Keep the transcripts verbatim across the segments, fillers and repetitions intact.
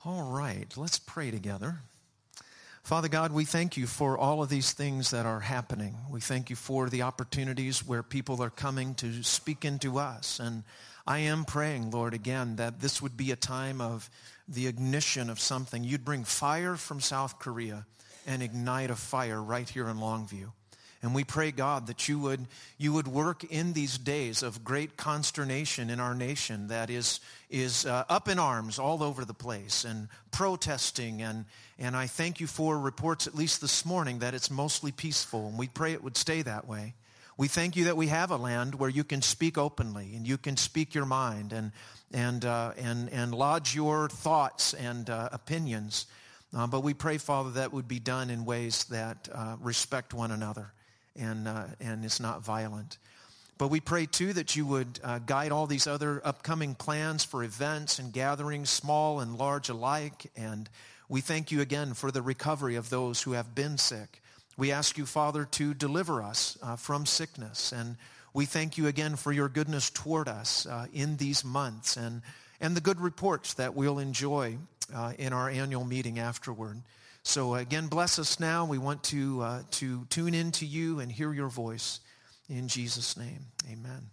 All right, let's pray together. Father God, we thank you for all of these things that are happening. We thank you for the opportunities where people are coming to speak into us. And I am praying, Lord, again, that this would be a time of the ignition of something. You'd bring fire from South Korea and ignite a fire right here in Longview. And we pray, God, that you would you would work in these days of great consternation in our nation that is is uh, up in arms all over the place and protesting. And, and I thank you for reports, at least this morning, that it's mostly peaceful. And we pray it would stay that way. We thank you that we have a land where you can speak openly and you can speak your mind and and uh, and and lodge your thoughts and uh, opinions. Uh, but we pray, Father, that would be done in ways that uh, respect one another. And uh, and it's not violent. But we pray, too, that you would uh, guide all these other upcoming plans for events and gatherings, small and large alike. And we thank you again for the recovery of those who have been sick. We ask you, Father, to deliver us uh, from sickness. And we thank you again for your goodness toward us uh, in these months and, and the good reports that we'll enjoy uh, in our annual meeting afterward. So again, bless us now. We want to uh, to tune into you and hear your voice. In Jesus' name, amen.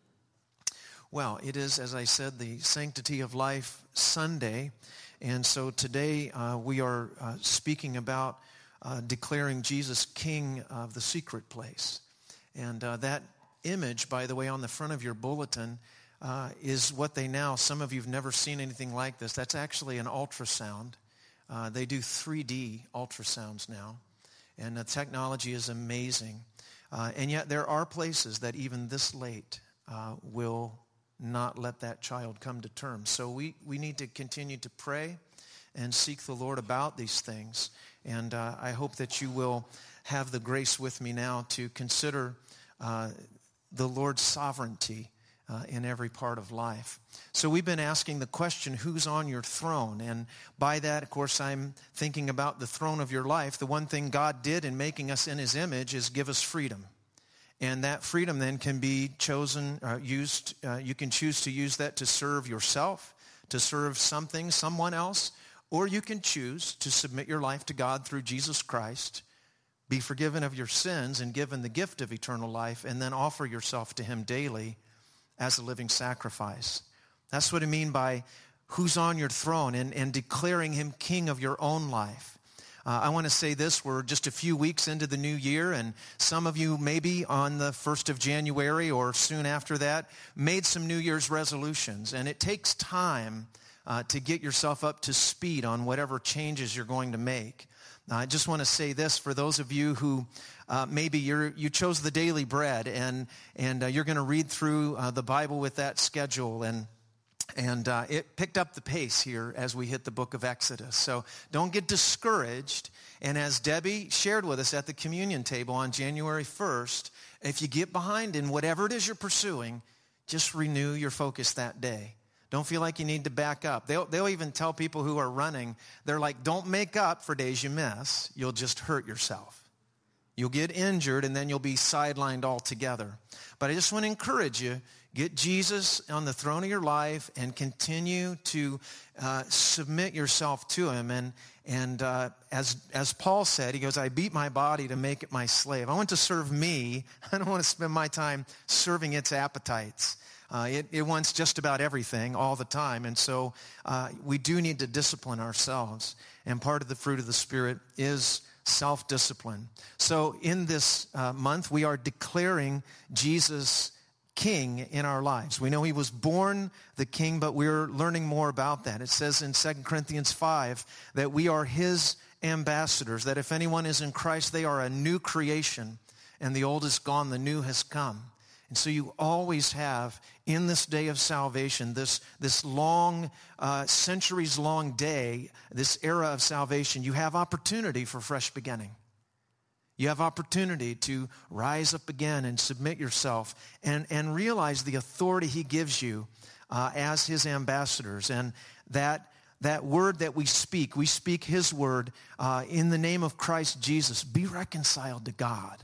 Well, it is, as I said, the Sanctity of Life Sunday. And so today uh, we are uh, speaking about uh, declaring Jesus King of the secret place. And uh, that image, by the way, on the front of your bulletin uh, is what they now, some of you have never seen anything like this. That's actually an ultrasound. Uh, they do three D ultrasounds now, and the technology is amazing. Uh, and yet there are places that even this late uh, will not let that child come to terms. So we, we need to continue to pray and seek the Lord about these things. And uh, I hope that you will have the grace with me now to consider uh, the Lord's sovereignty Uh, in every part of life. So we've been asking the question, who's on your throne? And by that, of course, I'm thinking about the throne of your life. The one thing God did in making us in his image is give us freedom. And that freedom then can be chosen, uh, used, uh, you can choose to use that to serve yourself, to serve something, someone else, or you can choose to submit your life to God through Jesus Christ, be forgiven of your sins and given the gift of eternal life, and then offer yourself to him daily as a living sacrifice. That's what I mean by who's on your throne and, and declaring him king of your own life. Uh, I want to say this, we're just a few weeks into the new year, and some of you maybe on the first of January or soon after that made some New Year's resolutions. And it takes time uh, to get yourself up to speed on whatever changes you're going to make. Now, I just want to say this for those of you who uh, maybe you're, you chose the daily bread and and uh, you're going to read through uh, the Bible with that schedule, and and uh, it picked up the pace here as we hit the book of Exodus. So don't get discouraged. And as Debbie shared with us at the communion table on January first, if you get behind in whatever it is you're pursuing, just renew your focus that day. Don't feel like you need to back up. They'll, they'll even tell people who are running, they're like, don't make up for days you miss. You'll just hurt yourself. You'll get injured, and then you'll be sidelined altogether. But I just want to encourage you, get Jesus on the throne of your life and continue to uh, submit yourself to him. And and uh, as as Paul said, he goes, I beat my body to make it my slave. I want to serve me. I don't want to spend my time serving its appetites. Uh, it, it wants just about everything all the time. And so uh, we do need to discipline ourselves. And part of the fruit of the Spirit is self-discipline. So in this uh, month, we are declaring Jesus King in our lives. We know he was born the King, but we're learning more about that. It says in Second Corinthians five that we are his ambassadors, that if anyone is in Christ, they are a new creation, and the old is gone, the new has come. And so you always have, in this day of salvation, this, this long, uh, centuries-long day, this era of salvation, you have opportunity for fresh beginning. You have opportunity to rise up again and submit yourself and, and realize the authority he gives you uh, as his ambassadors. And that, that word that we speak, we speak his word uh, in the name of Christ Jesus. Be reconciled to God.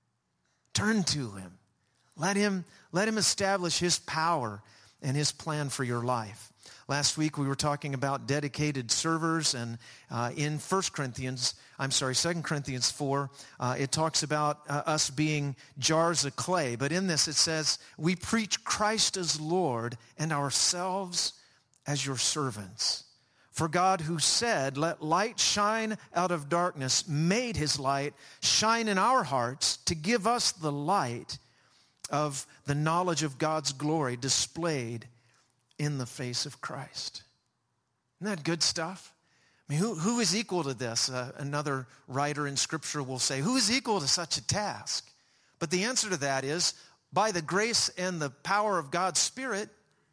Turn to him. Let him, let him establish his power and his plan for your life. Last week we were talking about dedicated servers, and uh, in First Corinthians, I'm sorry, Second Corinthians four, uh, it talks about uh, us being jars of clay. But in this it says, we preach Christ as Lord and ourselves as your servants. For God, who said, let light shine out of darkness, made his light shine in our hearts to give us the light of the knowledge of God's glory displayed in the face of Christ. Isn't that good stuff? I mean, who, who is equal to this? Uh, another writer in Scripture will say, who is equal to such a task? But the answer to that is, by the grace and the power of God's Spirit,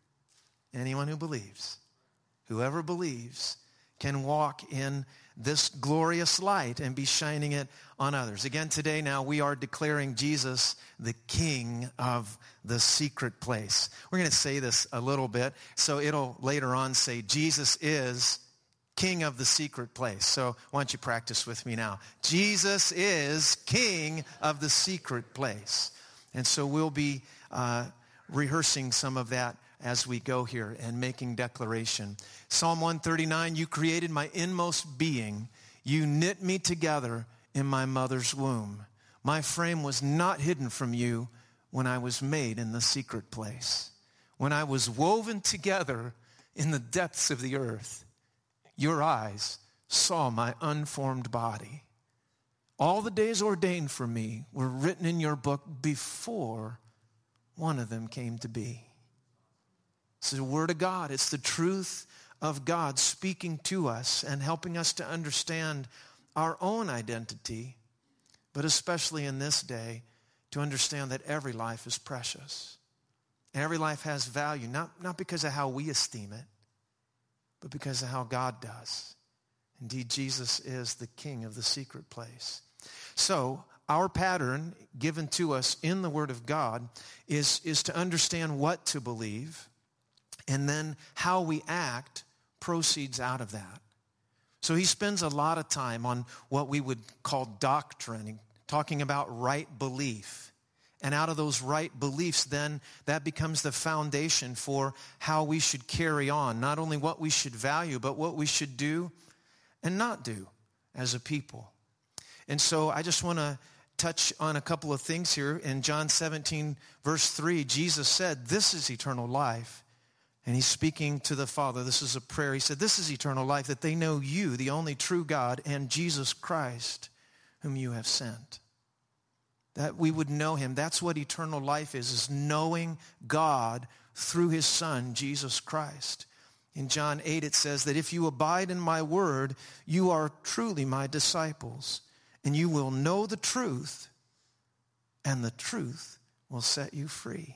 anyone who believes, whoever believes, can walk in this glorious light and be shining it on others. Again, today now we are declaring Jesus the King of the secret place. We're going to say this a little bit, so it'll later on say Jesus is King of the secret place. So why don't you practice with me now? Jesus is King of the secret place. And so we'll be uh, rehearsing some of that as we go here and making declaration. Psalm one thirty-nine, you created my inmost being. You knit me together in my mother's womb. My frame was not hidden from you when I was made in the secret place. When I was woven together in the depths of the earth, your eyes saw my unformed body. All the days ordained for me were written in your book before one of them came to be. It's the Word of God. It's the truth of God speaking to us and helping us to understand our own identity, but especially in this day, to understand that every life is precious. Every life has value, not, not because of how we esteem it, but because of how God does. Indeed, Jesus is the King of the secret place. So, our pattern given to us in the Word of God is, is to understand what to believe, and then how we act proceeds out of that. So he spends a lot of time on what we would call doctrine, talking about right belief. And out of those right beliefs, then that becomes the foundation for how we should carry on. Not only what we should value, but what we should do and not do as a people. And so I just want to touch on a couple of things here. In John seventeen, verse three, Jesus said, this is eternal life. And he's speaking to the Father. This is a prayer. He said, this is eternal life, that they know you, the only true God, and Jesus Christ, whom you have sent. That we would know him. That's what eternal life is, is knowing God through his Son, Jesus Christ. In John eight, it says that if you abide in my word, you are truly my disciples, and you will know the truth, and the truth will set you free.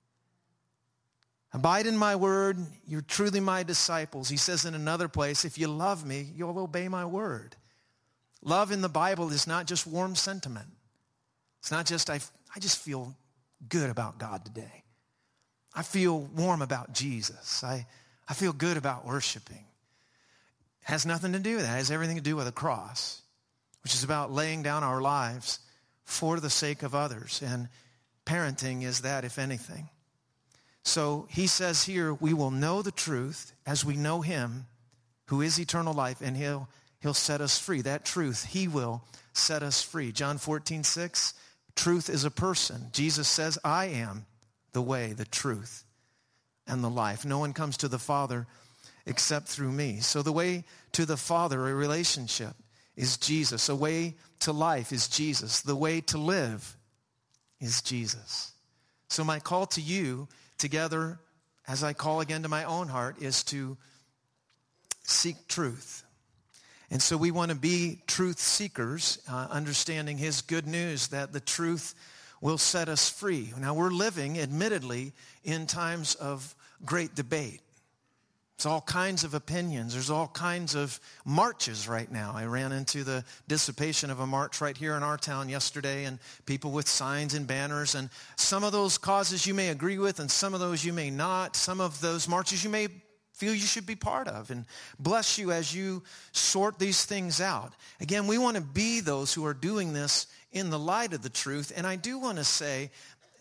Abide in my word, you're truly my disciples. He says in another place, if you love me, you'll obey my word. Love in the Bible is not just warm sentiment. It's not just, I, I just feel good about God today. I feel warm about Jesus. I, I feel good about worshiping. It has nothing to do with that. It has everything to do with a cross, which is about laying down our lives for the sake of others. And parenting is that, if anything. So he says here, we will know the truth as we know him who is eternal life, and he'll, he'll set us free. That truth, he will set us free. John fourteen six, truth is a person. Jesus says, I am the way, the truth, and the life. No one comes to the Father except through me. So the way to the Father, a relationship, is Jesus. A way to life is Jesus. The way to live is Jesus. So my call to you together, as I call again to my own heart, is to seek truth. And so we want to be truth seekers, uh, understanding his good news that the truth will set us free. Now we're living, admittedly, in times of great debate. There's all kinds of opinions. There's all kinds of marches right now. I ran into the dissipation of a march right here in our town yesterday, and people with signs and banners. And some of those causes you may agree with, and some of those you may not. Some of those marches you may feel you should be part of. And bless you as you sort these things out. Again, we want to be those who are doing this in the light of the truth. And I do want to say,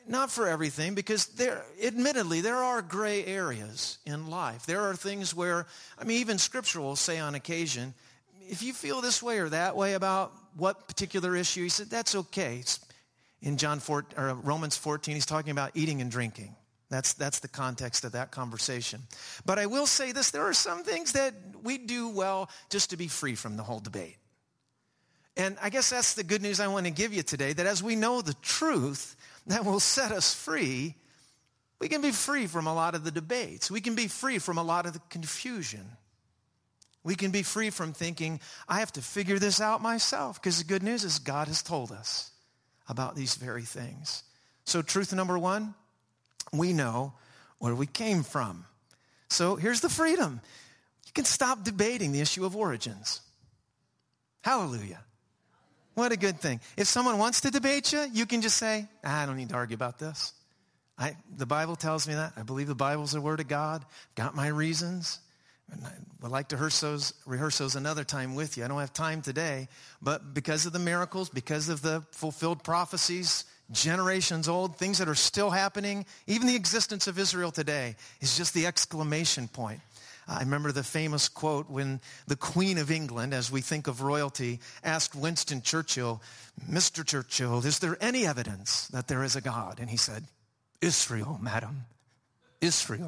not for everything, because there, admittedly, there are gray areas in life. There are things where, I mean, even Scripture will say on occasion, if you feel this way or that way about what particular issue, he said, that's okay. It's in John four, or Romans fourteen, he's talking about eating and drinking. That's, that's the context of that conversation. But I will say this, there are some things that we do well just to be free from the whole debate. And I guess that's the good news I want to give you today, that as we know the truth that will set us free, we can be free from a lot of the debates. We can be free from a lot of the confusion. We can be free from thinking, I have to figure this out myself, because the good news is God has told us about these very things. So truth number one, we know where we came from. So here's the freedom. You can stop debating the issue of origins. Hallelujah. What a good thing. If someone wants to debate you, you can just say, ah, I don't need to argue about this. I, the Bible tells me that. I believe the Bible's the Word of God. Got my reasons. And I would like to rehearse those, rehearse those another time with you. I don't have time today. But because of the miracles, because of the fulfilled prophecies, generations old, things that are still happening, even the existence of Israel today is just the exclamation point. I remember the famous quote when the Queen of England, as we think of royalty, asked Winston Churchill, Mister Churchill, is there any evidence that there is a God? And he said, Israel, madam, Israel.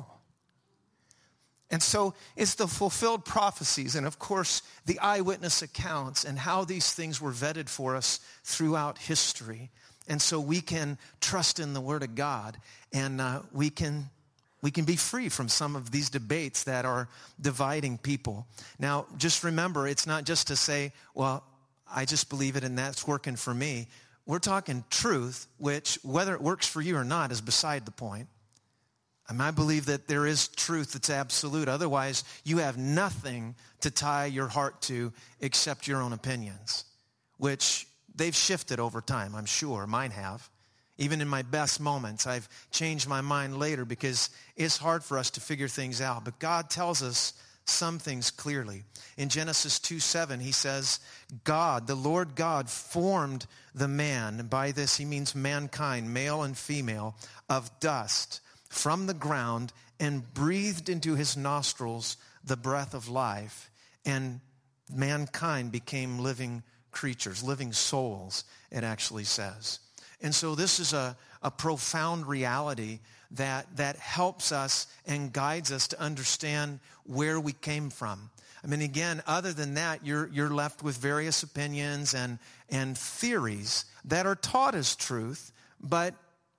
And so it's the fulfilled prophecies and, of course, the eyewitness accounts and how these things were vetted for us throughout history. And so we can trust in the Word of God, and uh, we can we can be free from some of these debates that are dividing people. Now, just remember, it's not just to say, well, I just believe it and that's working for me. We're talking truth, which, whether it works for you or not, is beside the point. And I believe that there is truth that's absolute. Otherwise, you have nothing to tie your heart to except your own opinions, which they've shifted over time, I'm sure. Mine have. Even in my best moments, I've changed my mind later because it's hard for us to figure things out. But God tells us some things clearly. In Genesis two seven, he says, God, the Lord God, formed the man. And by this, he means mankind, male and female, of dust from the ground, and breathed into his nostrils the breath of life. And mankind became living creatures, living souls, it actually says. And so this is a, a profound reality that, that helps us and guides us to understand where we came from. I mean, again, other than that, you're, you're left with various opinions and, and theories that are taught as truth, but,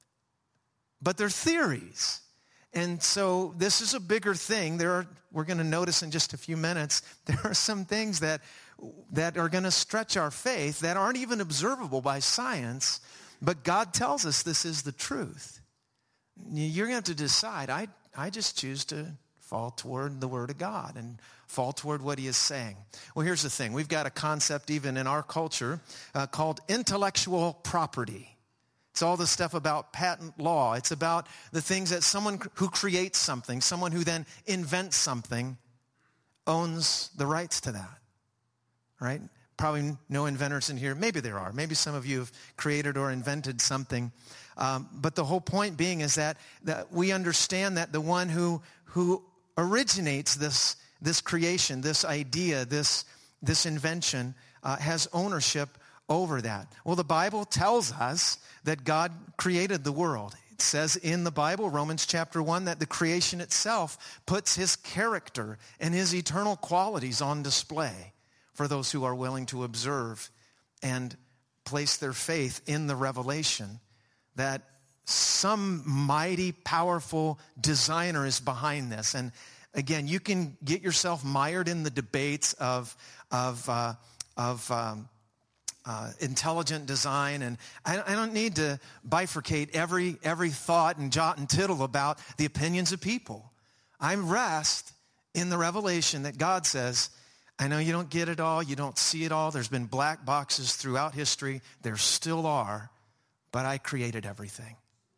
but they're theories. And so this is a bigger thing. There are, we're going to notice in just a few minutes, there are some things that, that are going to stretch our faith that aren't even observable by science. But God tells us this is the truth. You're going to have to decide. I, I just choose to fall toward the Word of God and fall toward what he is saying. Well, here's the thing. We've got a concept even in our culture uh, called intellectual property. It's all the stuff about patent law. It's about the things that someone who creates something, someone who then invents something, owns the rights to that, right? Probably no inventors in here. Maybe there are. Maybe some of you have created or invented something. Um, but the whole point being is that, that we understand that the one who who originates this this creation, this idea, this this invention, uh, has ownership over that. Well, the Bible tells us that God created the world. It says in the Bible, Romans chapter one, that the creation itself puts his character and his eternal qualities on display for those who are willing to observe and place their faith in the revelation that some mighty, powerful designer is behind this. And again, you can get yourself mired in the debates of of uh, of um, uh, intelligent design, and I, I don't need to bifurcate every every thought and jot and tittle about the opinions of people. I rest in the revelation that God says, I know you don't get it all, you don't see it all. There's been black boxes throughout history. There still are, but I created everything.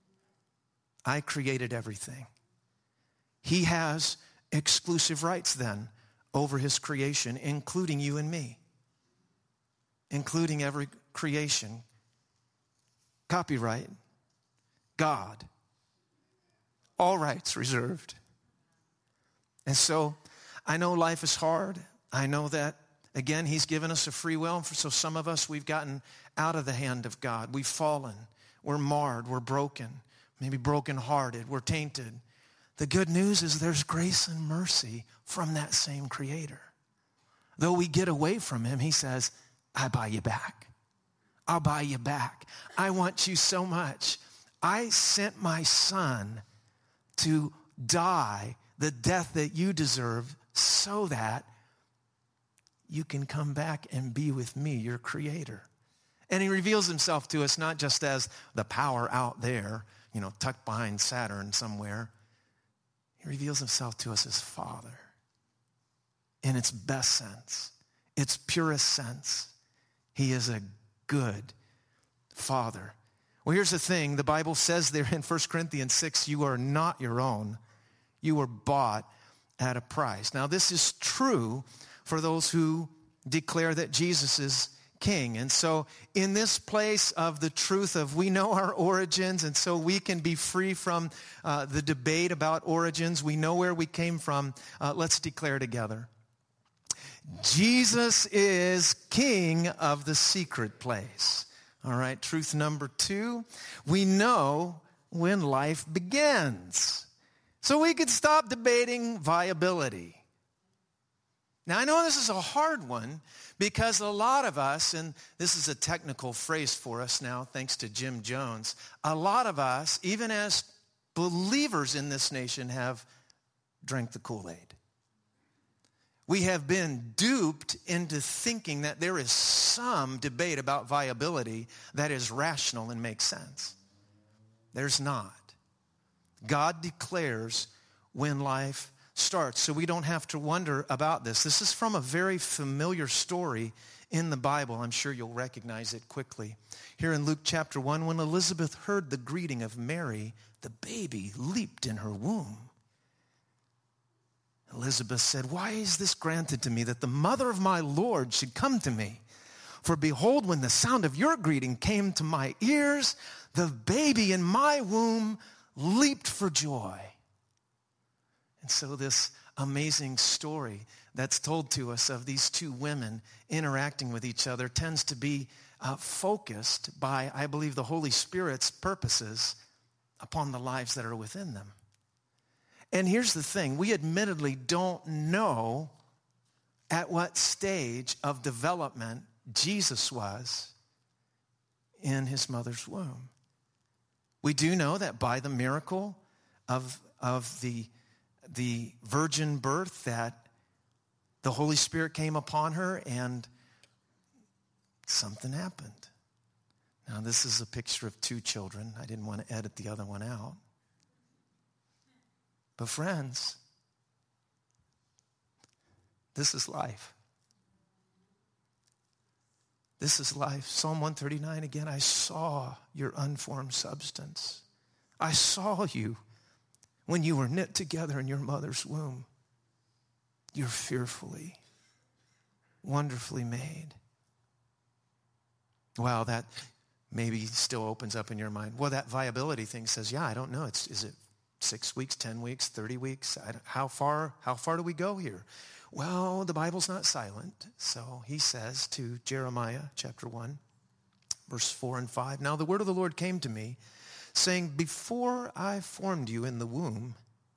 I created everything. He has exclusive rights then over his creation, including you and me, including every creation. Copyright. God. All rights reserved. And so I know life is hard. I know that, again, he's given us a free will. So some of us, we've gotten out of the hand of God. We've fallen. We're marred. We're broken. Maybe brokenhearted. We're tainted. The good news is there's grace and mercy from that same Creator. Though we get away from him, he says, I buy you back. I'll buy you back. I want you so much. I sent my son to die the death that you deserve so that you can come back and be with me, your Creator. And he reveals himself to us not just as the power out there, you know, tucked behind Saturn somewhere. He reveals himself to us as Father in its best sense, its purest sense. He is a good Father. Well, here's the thing. The Bible says there in First Corinthians six, you are not your own. You were bought at a price. Now, this is true for those who declare that Jesus is King. And so in this place of the truth of we know our origins, and so we can be free from uh, the debate about origins. We know where we came from. Uh, let's declare together. Jesus is King of the secret place. All right, truth number two, we know when life begins. So we could stop debating viability. Now, I know this is a hard one because a lot of us, and this is a technical phrase for us now, thanks to Jim Jones, a lot of us, even as believers in this nation, have drank the Kool-Aid. We have been duped into thinking that there is some debate about viability that is rational and makes sense. There's not. God declares when life starts, so we don't have to wonder about this. This is from a very familiar story in the Bible. I'm sure you'll recognize it quickly. Here in Luke chapter one, when Elizabeth heard the greeting of Mary, the baby leaped in her womb. Elizabeth said, why is this granted to me that the mother of my Lord should come to me? For behold, when the sound of your greeting came to my ears, the baby in my womb leaped for joy. And so this amazing story that's told to us of these two women interacting with each other tends to be uh, focused by, I believe, the Holy Spirit's purposes upon the lives that are within them. And here's the thing. We admittedly don't know at what stage of development Jesus was in his mother's womb. We do know that by the miracle of, of the, the virgin birth that the Holy Spirit came upon her and something happened. Now, this is a picture of two children. I didn't want to edit the other one out. But friends, this is life. This is life. Psalm one thirty-nine again, I saw your unformed substance. I saw you when you were knit together in your mother's womb. You're fearfully, wonderfully made. Wow, that maybe still opens up in your mind. Well, that viability thing says, yeah, I don't know. It's, is it six weeks, ten weeks, thirty weeks? I don't, how far, how far do we go here? Well, the Bible's not silent. So he says to Jeremiah chapter one, verse four and five, now the word of the Lord came to me, saying, before I formed you in the womb,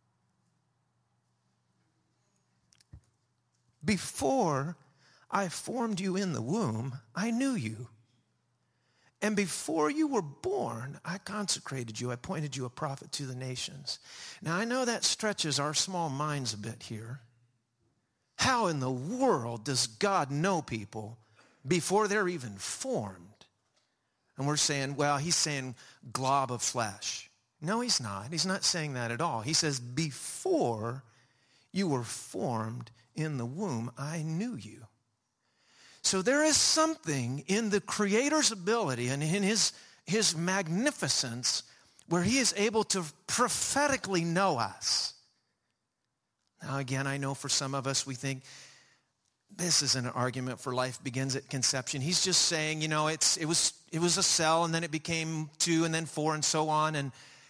before I formed you in the womb, I knew you. And before you were born, I consecrated you. I appointed you a prophet to the nations. Now, I know that stretches our small minds a bit here. How in the world does God know people before they're even formed? And we're saying, well, he's saying glob of flesh. No, he's not. He's not saying that at all. He says, before you were formed in the womb, I knew you. So there is something in the Creator's ability and in his, his magnificence where he is able to prophetically know us. Now, again, I know for some of us, we think this isn't an argument for life begins at conception. He's just saying, you know, it's it was it was a cell, and then it became two, and then four, and so on. And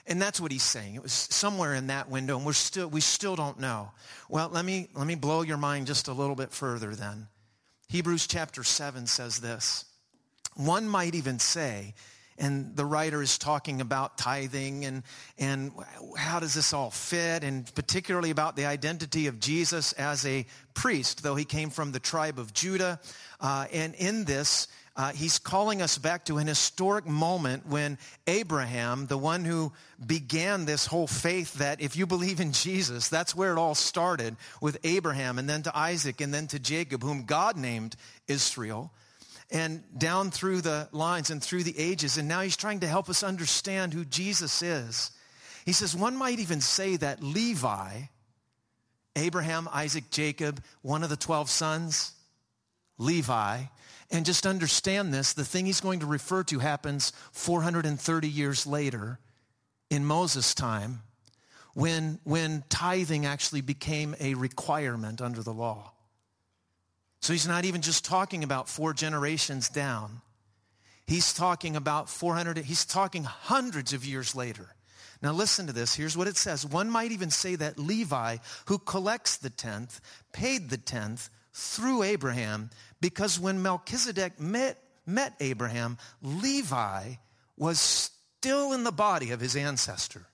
And that's what he's saying. It was somewhere in that window, and we're still, we still don't know. Well, let me, let me blow your mind just a little bit further then. Hebrews chapter seven says this. One might even say, and the writer is talking about tithing and, and how does this all fit, and particularly about the identity of Jesus as a priest, though he came from the tribe of Judah. Uh, and in this, uh, he's calling us back to an historic moment when Abraham, the one who began this whole faith that if you believe in Jesus, that's where it all started, with Abraham and then to Isaac and then to Jacob, whom God named Israel. And down through the lines and through the ages. And now he's trying to help us understand who Jesus is. He says, one might even say that Levi, Abraham, Isaac, Jacob, one of the twelve sons, Levi, and just understand this, the thing he's going to refer to happens four hundred thirty years later in Moses' time when, when tithing actually became a requirement under the law. So he's not even just talking about four generations down. He's talking about four hundred, he's talking hundreds of years later. Now listen to this. Here's what it says. One might even say that Levi, who collects the tenth, paid the tenth through Abraham, because when Melchizedek met, met Abraham, Levi was still in the body of his ancestor.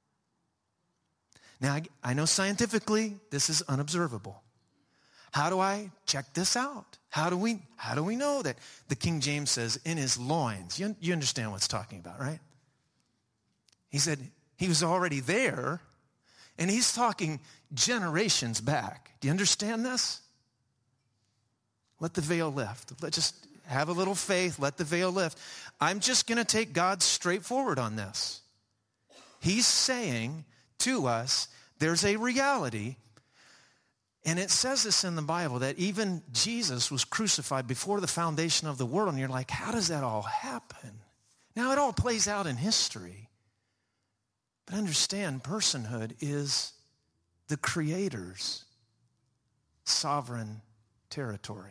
Now, I, I know scientifically this is unobservable. How do I check this out? How do we, how do we know that? The King James says, in his loins. You, you understand what it's talking about, right? He said he was already there, and he's talking generations back. Do you understand this? Let the veil lift. Let just have a little faith. Let the veil lift. I'm just going to take God straightforward on this. He's saying to us, there's a reality. And it says this in the Bible, that even Jesus was crucified before the foundation of the world. And you're like, how does that all happen? Now, it all plays out in history. But understand, personhood is the Creator's sovereign territory.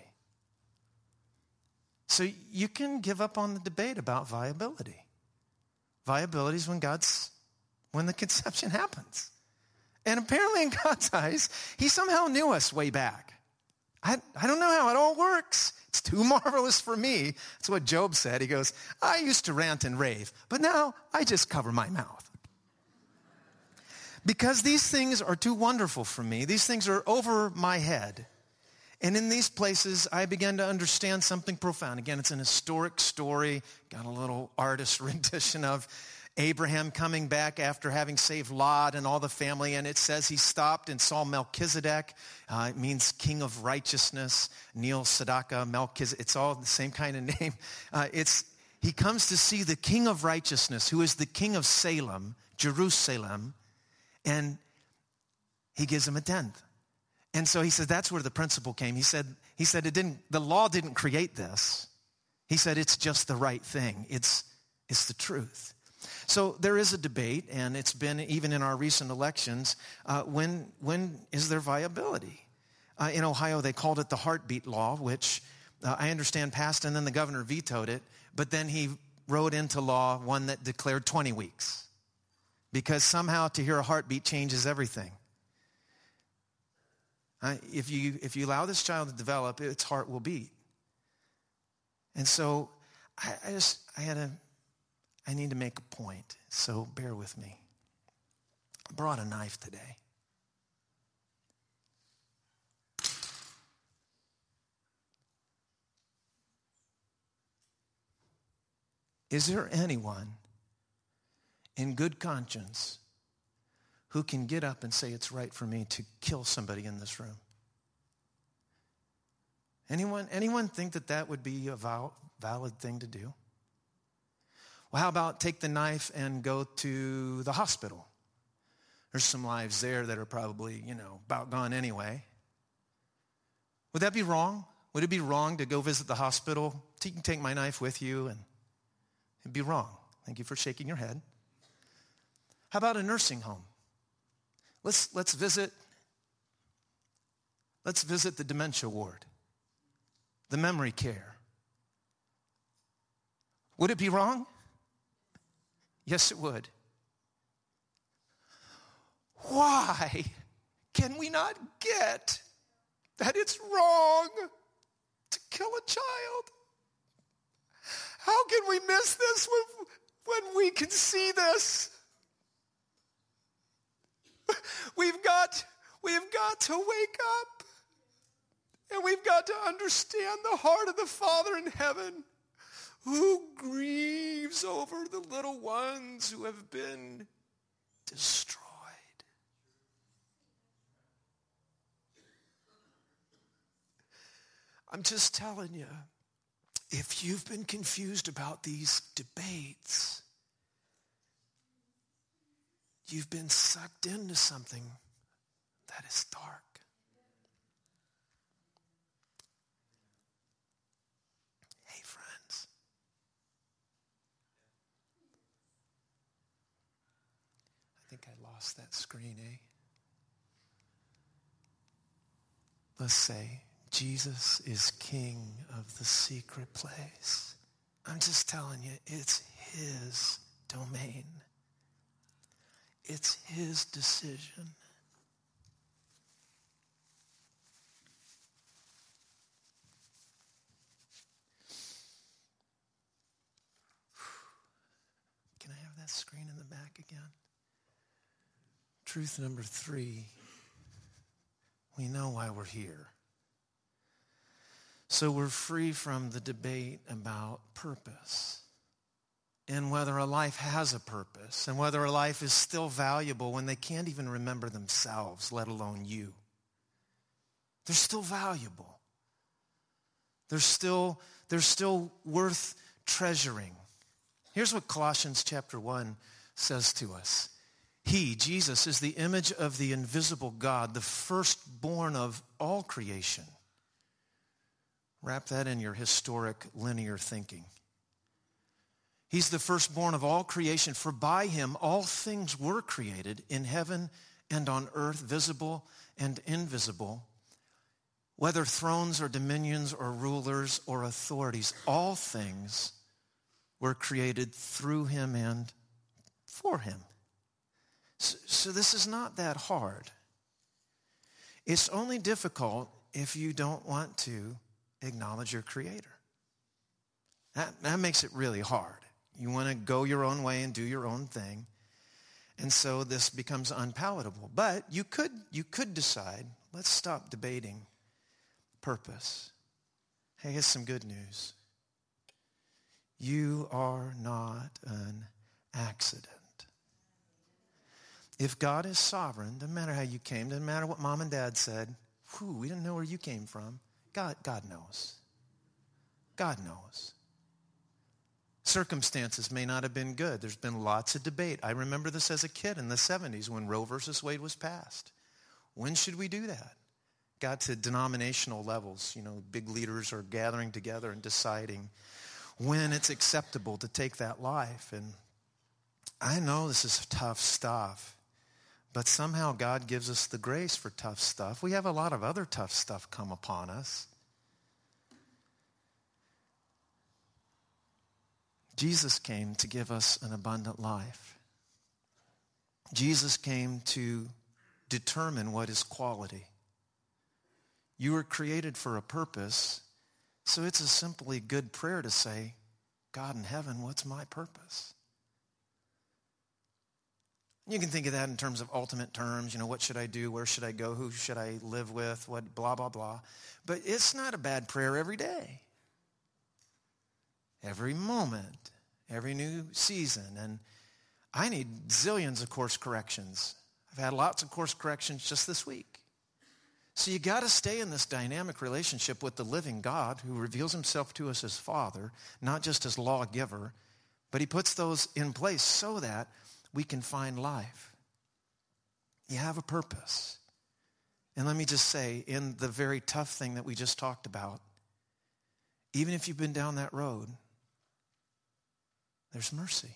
So you can give up on the debate about viability. Viability is when God's, when the conception happens. And apparently in God's eyes, he somehow knew us way back. I, I don't know how it all works. It's too marvelous for me. That's what Job said. He goes, I used to rant and rave, but now I just cover my mouth. Because these things are too wonderful for me. These things are over my head. And in these places, I began to understand something profound. Again, it's an historic story. Got a little artist rendition of Abraham coming back after having saved Lot and all the family, and it says he stopped and saw Melchizedek. Uh, it means king of righteousness. Neil Sedaka, Melchizedek. It's all the same kind of name. Uh, it's he comes to see the king of righteousness, who is the king of Salem, Jerusalem, and he gives him a tenth. And so he said that's where the principle came. He said he said it didn't. The law didn't create this. He said it's just the right thing. It's it's the truth. So there is a debate, and it's been even in our recent elections, uh, when when is there viability? Uh, in Ohio, they called it the heartbeat law, which uh, I understand passed, and then the governor vetoed it, but then he wrote into law one that declared twenty weeks, because somehow to hear a heartbeat changes everything. Uh, if you if you allow this child to develop, its heart will beat. And so I, I just, I had a, I need to make a point, so bear with me. I brought a knife today. Is there anyone in good conscience who can get up and say it's right for me to kill somebody in this room? Anyone, anyone think that that would be a val- valid thing to do? Well, how about take the knife and go to the hospital? There's some lives there that are probably, you know, about gone anyway. Would that be wrong? Would it be wrong to go visit the hospital? You can take my knife with you, and it'd be wrong. Thank you for shaking your head. How about a nursing home? Let's let's visit. Let's visit the dementia ward, the memory care. Would it be wrong? Yes, it would. Why can we not get that it's wrong to kill a child? How can we miss this when, when we can see this? We've got, we've got to wake up, and we've got to understand the heart of the Father in heaven, who grieves over the little ones who have been destroyed. I'm just telling you, if you've been confused about these debates, you've been sucked into something that is dark. Hey, friends. I think I lost that screen, eh? Let's say, Jesus is king of the secret place. I'm just telling you, it's his domain. It's his decision. Can I have that screen in the back again? Truth number three, we know why we're here. So we're free from the debate about purpose and whether a life has a purpose and whether a life is still valuable when they can't even remember themselves, let alone you. They're still valuable. They're still, they're still worth treasuring. Here's what Colossians chapter one says to us. He, Jesus, is the image of the invisible God, the firstborn of all creation. Wrap that in your historic linear thinking. He's the firstborn of all creation, for by him all things were created in heaven and on earth, visible and invisible, whether thrones or dominions or rulers or authorities. All things were created through him and for him. So, so this is not that hard. It's only difficult if you don't want to acknowledge your Creator. That, that makes it really hard. You want to go your own way and do your own thing. And so this becomes unpalatable. But you could, you could decide, let's stop debating purpose. Hey, here's some good news. You are not an accident. If God is sovereign, doesn't matter how you came, doesn't matter what mom and dad said, whew, we didn't know where you came from. God, God knows. God knows. Circumstances may not have been good. There's been lots of debate. I remember this as a kid in the seventies when Roe versus Wade was passed. When should we do that? Got to denominational levels. You know, big leaders are gathering together and deciding when it's acceptable to take that life. And I know this is tough stuff, but somehow God gives us the grace for tough stuff. We have a lot of other tough stuff come upon us. Jesus came to give us an abundant life. Jesus came to determine what is quality. You were created for a purpose, so it's a simply good prayer to say, God in heaven, what's my purpose? You can think of that in terms of ultimate terms. You know, what should I do? Where should I go? Who should I live with? What, blah, blah, blah. But it's not a bad prayer every day. Every moment, every new season. And I need zillions of course corrections. I've had lots of course corrections just this week. So you got to stay in this dynamic relationship with the living God who reveals himself to us as Father, not just as lawgiver, but he puts those in place so that we can find life. You have a purpose. And let me just say, in the very tough thing that we just talked about, even if you've been down that road, there's mercy.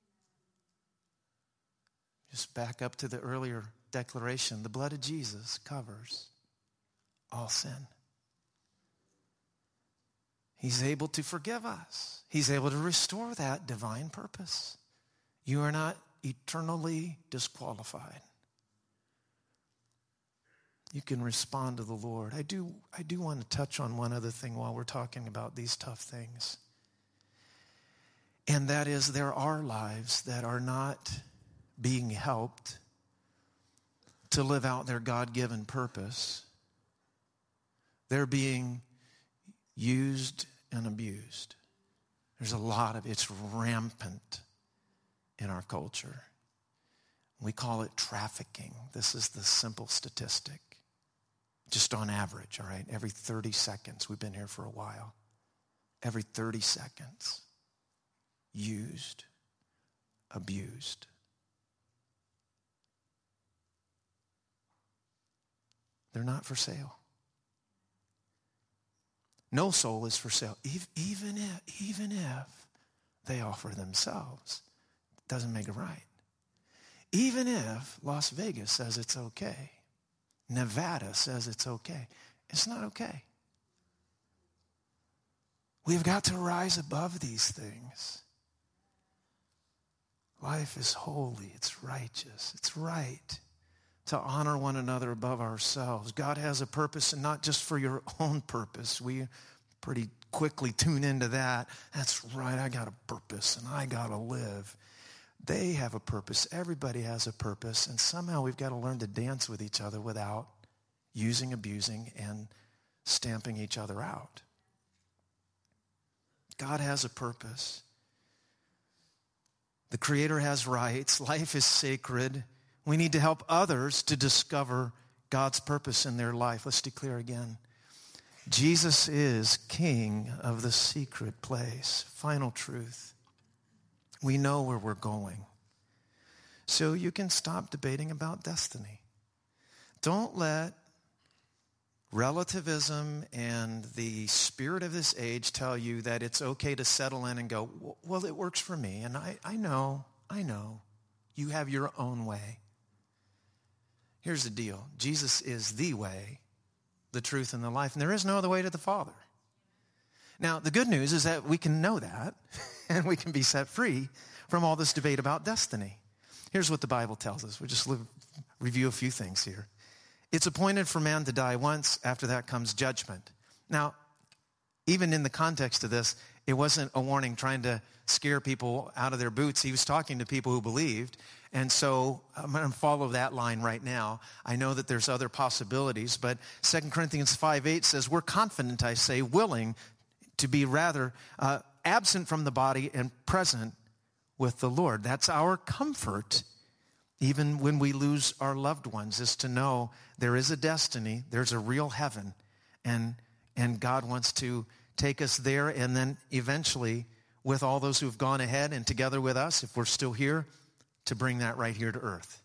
Just back up to the earlier declaration. The blood of Jesus covers all sin. He's able to forgive us. He's able to restore that divine purpose. You are not eternally disqualified. You can respond to the Lord. I do, I do want to touch on one other thing while we're talking about these tough things. And that is, there are lives that are not being helped to live out their God-given purpose. They're being used and abused. There's a lot of, it's rampant in our culture. We call it trafficking. This is the simple statistic. Just on average, all right, every thirty seconds, we've been here for a while, every thirty seconds, used, abused. They're not for sale. No soul is for sale, even if, even if they offer themselves. It doesn't make it right. Even if Las Vegas says it's okay, Nevada says it's okay, it's not okay. We've got to rise above these things. Life is holy, it's righteous, it's right to honor one another above ourselves. God has a purpose, and not just for your own purpose. We pretty quickly tune into that. That's right, I got a purpose, and I got to live. They have a purpose. Everybody has a purpose, and somehow we've got to learn to dance with each other without using, abusing, and stamping each other out. God has a purpose. The Creator has rights. Life is sacred. We need to help others to discover God's purpose in their life. Let's declare again. Jesus is King of the secret place. Final truth. We know where we're going. So you can stop debating about destiny. Don't let relativism and the spirit of this age tell you that it's okay to settle in and go, well, it works for me. And I, I know, I know. You have your own way. Here's the deal. Jesus is the way, the truth, and the life. And there is no other way to the Father. Now, the good news is that we can know that, and we can be set free from all this debate about destiny. Here's what the Bible tells us. We'll just live, review a few things here. It's appointed for man to die once. After that comes judgment. Now, even in the context of this, it wasn't a warning trying to scare people out of their boots. He was talking to people who believed. And so I'm going to follow that line right now. I know that there's other possibilities, but Second Corinthians five eight says, we're confident, I say, willing to be rather uh, absent from the body and present with the Lord. That's our comfort, even when we lose our loved ones, is to know there is a destiny, there's a real heaven, and, and God wants to take us there, and then eventually, with all those who've gone ahead and together with us, if we're still here, to bring that right here to earth.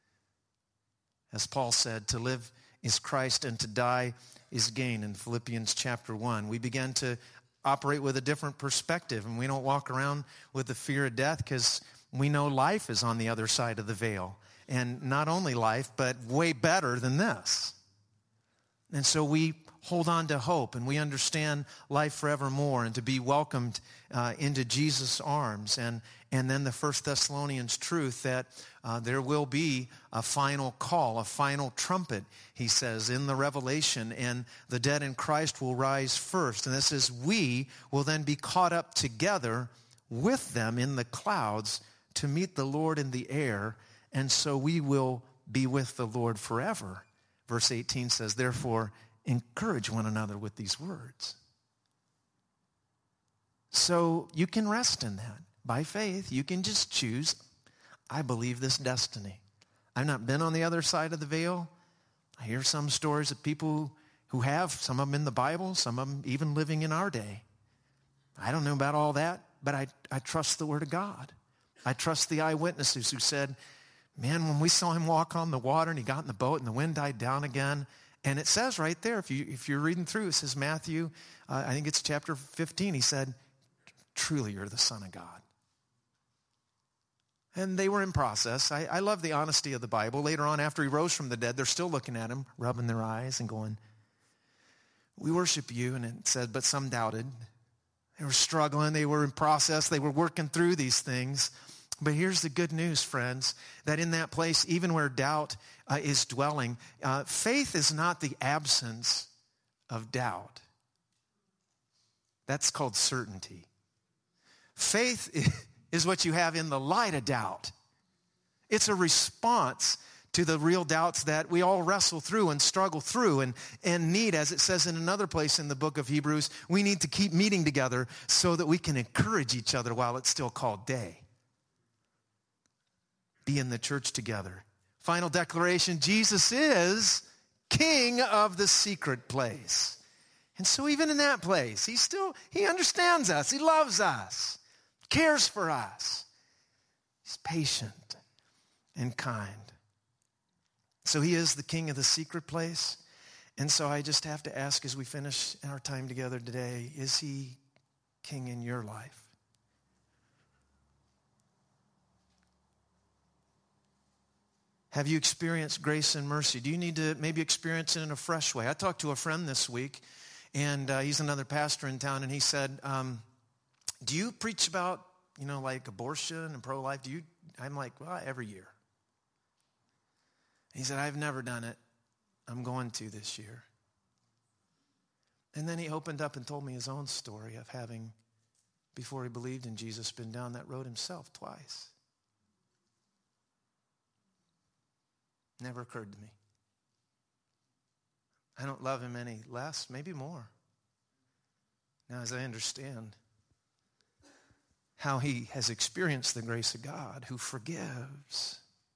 As Paul said, to live is Christ and to die is gain in Philippians chapter one. We begin to operate with a different perspective, and we don't walk around with the fear of death because we know life is on the other side of the veil. And not only life, but way better than this. And so we hold on to hope, and we understand life forevermore and to be welcomed uh, into Jesus' arms. And, and then the First Thessalonians truth that uh, there will be a final call, a final trumpet, he says, in the Revelation, and the dead in Christ will rise first. And this is, we will then be caught up together with them in the clouds to meet the Lord in the air, and so we will be with the Lord forever. Verse eighteen says, therefore, encourage one another with these words. So you can rest in that. By faith, you can just choose, I believe this destiny. I've not been on the other side of the veil. I hear some stories of people who have, some of them in the Bible, some of them even living in our day. I don't know about all that, but I, I trust the Word of God. I trust the eyewitnesses who said, man, when we saw him walk on the water and he got in the boat and the wind died down again. And it says right there, if, you, if you're reading through, it says Matthew, uh, I think it's chapter fifteen, he said, truly you're the Son of God. And they were in process. I, I love the honesty of the Bible. Later on, after he rose from the dead, they're still looking at him, rubbing their eyes and going, we worship you. And it said, but some doubted. They were struggling. They were in process. They were working through these things. But here's the good news, friends, that in that place, even where doubt uh, is dwelling, uh, faith is not the absence of doubt. That's called certainty. Faith is what you have in the light of doubt. It's a response to the real doubts that we all wrestle through and struggle through and, and need, as it says in another place in the book of Hebrews, we need to keep meeting together so that we can encourage each other while it's still called day. Be in the church together. Final declaration, Jesus is King of the secret place. And so even in that place, he still, he understands us. He loves us, cares for us. He's patient and kind. So he is the King of the secret place. And so I just have to ask as we finish our time together today, is he King in your life? Have you experienced grace and mercy? Do you need to maybe experience it in a fresh way? I talked to a friend this week, and uh, he's another pastor in town, and he said, um, do you preach about, you know, like abortion and pro-life? Do you? I'm like, well, every year. He said, I've never done it. I'm going to this year. And then he opened up and told me his own story of having, before he believed in Jesus, been down that road himself twice. Never occurred to me. I don't love him any less, maybe more. Now, as I understand how he has experienced the grace of God, who forgives,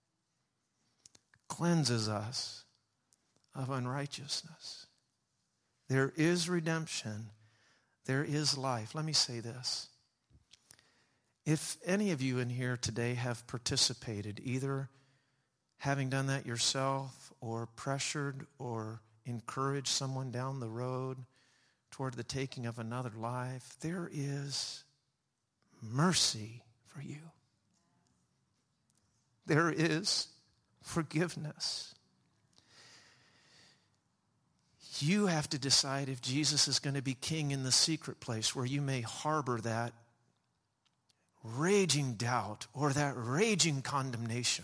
cleanses us of unrighteousness. There is redemption. There is life. Let me say this. If any of you in here today have participated, either having done that yourself or pressured or encouraged someone down the road toward the taking of another life, there is mercy for you. There is forgiveness. You have to decide if Jesus is going to be king in the secret place where you may harbor that raging doubt or that raging condemnation.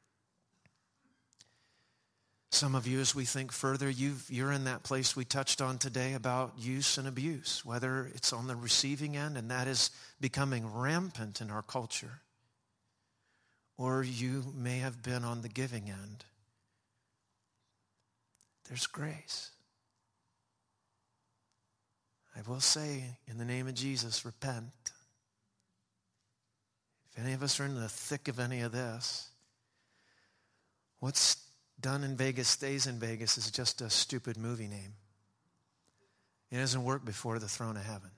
Some of you, as we think further, you've, you're in that place we touched on today about use and abuse, whether it's on the receiving end, and that is becoming rampant in our culture, or you may have been on the giving end. There's grace. I will say, in the name of Jesus, repent. If any of us are in the thick of any of this, what's done in Vegas stays in Vegas is just a stupid movie name. It doesn't work before the throne of heaven.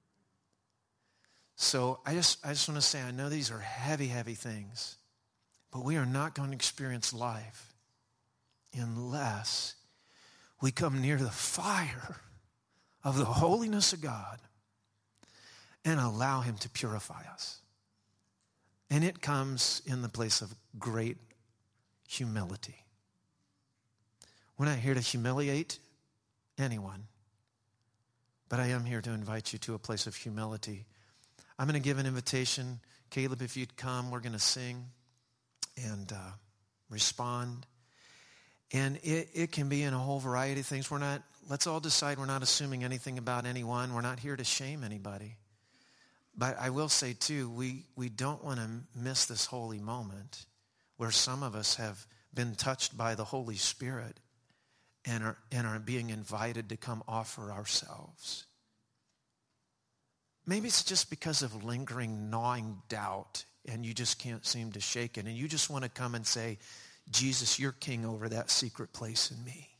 So I just, I just want to say, I know these are heavy, heavy things, but we are not going to experience life unless we come near the fire of the holiness of God and allow him to purify us. And it comes in the place of great humility. We're not here to humiliate anyone, but I am here to invite you to a place of humility. I'm going to give an invitation. Caleb, if you'd come, we're going to sing and uh, respond. And it, it can be in a whole variety of things. We're not, let's all decide we're not assuming anything about anyone. We're not here to shame anybody. But I will say, too, we, we don't want to miss this holy moment where some of us have been touched by the Holy Spirit and are, and are being invited to come offer ourselves. Maybe it's just because of lingering, gnawing doubt, and you just can't seem to shake it, and you just want to come and say, Jesus, you're king over that secret place in me.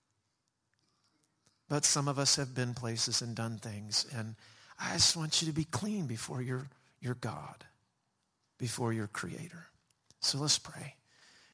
But some of us have been places and done things, and I just want you to be clean before your, your God, before your Creator. So let's pray.